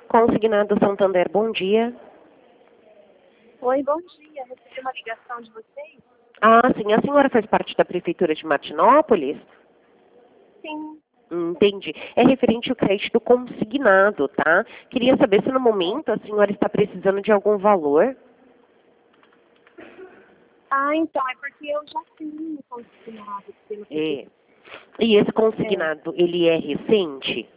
Consignado Santander, bom dia. Oi, bom dia. Recebi uma ligação de vocês? Ah, sim, a senhora faz parte da Prefeitura de Martinópolis? Sim. Entendi. É referente ao crédito consignado, tá? Queria saber se no momento a senhora está precisando de algum valor. Ah, então, é porque eu já tenho consignado pelo É. E esse consignado, ele é recente?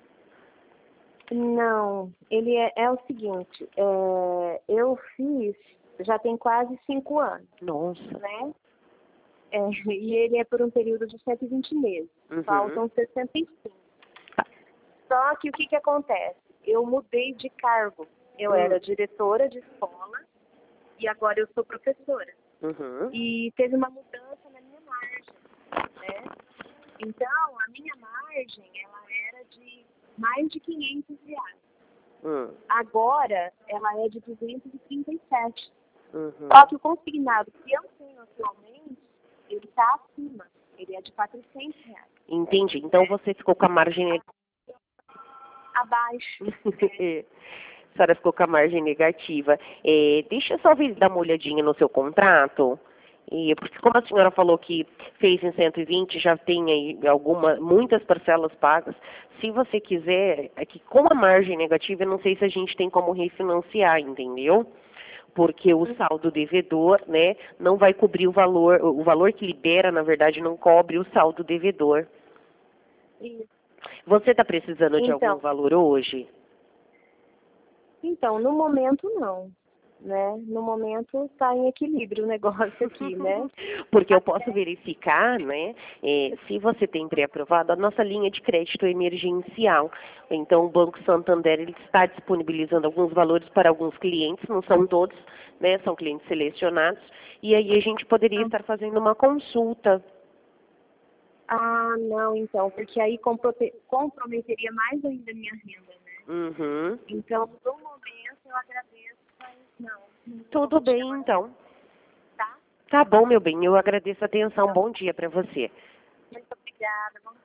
Não, ele é o seguinte, eu fiz, já tem quase 5 anos, Nossa. né? E ele é por um período de 120 meses, faltam 65. Só que o que acontece? Eu mudei de cargo, eu era diretora de escola e agora eu sou professora. E teve uma mudança na minha margem, né? Então, a minha margem, ela era de mais de R$ 500. Agora, ela é de 237. Só que o consignado que eu tenho atualmente, ele está acima. Ele é de R$ 400. Entendi. Então você ficou com a margem... Abaixo. A senhora ficou com a margem negativa. Deixa eu só dar uma olhadinha no seu contrato. Porque como a senhora falou que fez em 120, já tem aí muitas parcelas pagas. Se você quiser, é que com a margem negativa, eu não sei se a gente tem como refinanciar, entendeu? Porque o saldo devedor, né, não vai cobrir o valor que libera, na verdade, não cobre o saldo devedor. Isso. Você está precisando de algum valor hoje? Então, no momento não, né? No momento está em equilíbrio o negócio aqui, né? Porque eu posso verificar, né, se você tem pré-aprovado a nossa linha de crédito emergencial. Então, o Banco Santander ele está disponibilizando alguns valores para alguns clientes, não são todos, né, são clientes selecionados, e aí a gente poderia estar fazendo uma consulta. Ah, não, então, porque aí comprometeria mais ainda a minha renda, né? Então, no momento, eu agradeço, mas não. Tudo bem, então. Tá? Tá bom, meu bem. Eu agradeço a atenção. Bom dia para você. Muito obrigada.